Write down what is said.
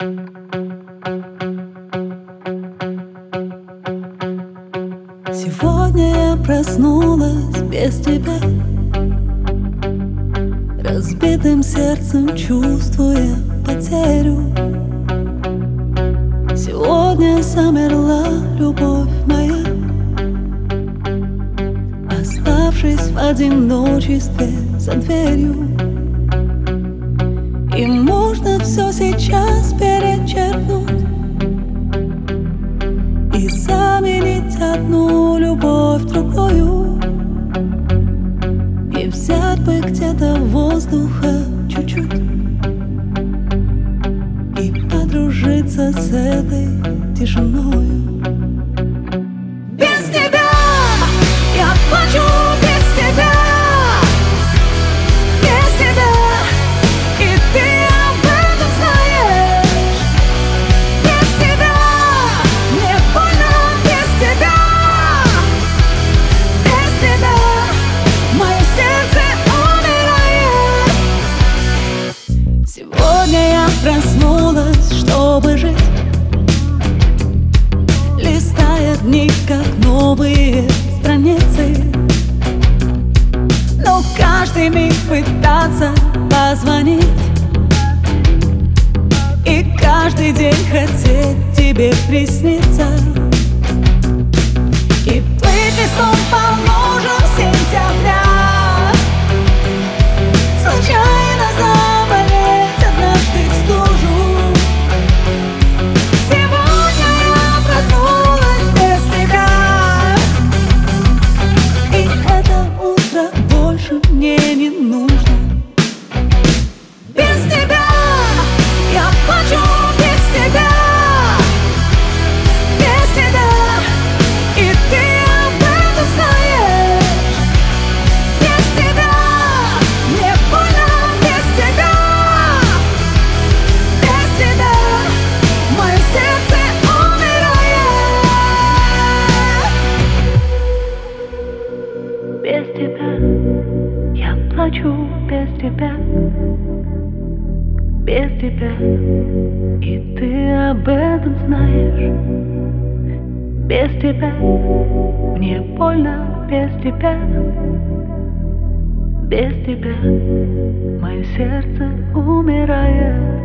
Сегодня я проснулась без тебя, разбитым сердцем чувствуя потерю. Сегодня замерла любовь моя, оставшись в одиночестве за дверью. И можно все сейчас перечеркнуть и заменить одну любовь другую, и взять бы где-то воздуха чуть-чуть и подружиться с этой тишиною. Без тебя я плачу, без тебя, без тебя, и ты об этом знаешь. Без тебя мне больно, без тебя, без тебя мое сердце умирает. Сегодня я проснулась, чтобы жить, листая дни, как новые страницы. Но каждый миг пытаться позвонить и каждый день хотеть тебе присниться, и плыть листом по лужам сентября, случайно заболеть однажды в стужу. Сегодня я проснулась без тебя, и это утро больше мне не нужно. Без тебя я плачу, без тебя, без тебя, и ты об этом знаешь. Без тебя мне больно, без тебя, без тебя мое сердце умирает. Без тебя я плачу, без тебя, без тебя, и ты об этом знаешь. Без тебя мне больно, без тебя, без тебя мое сердце умирает.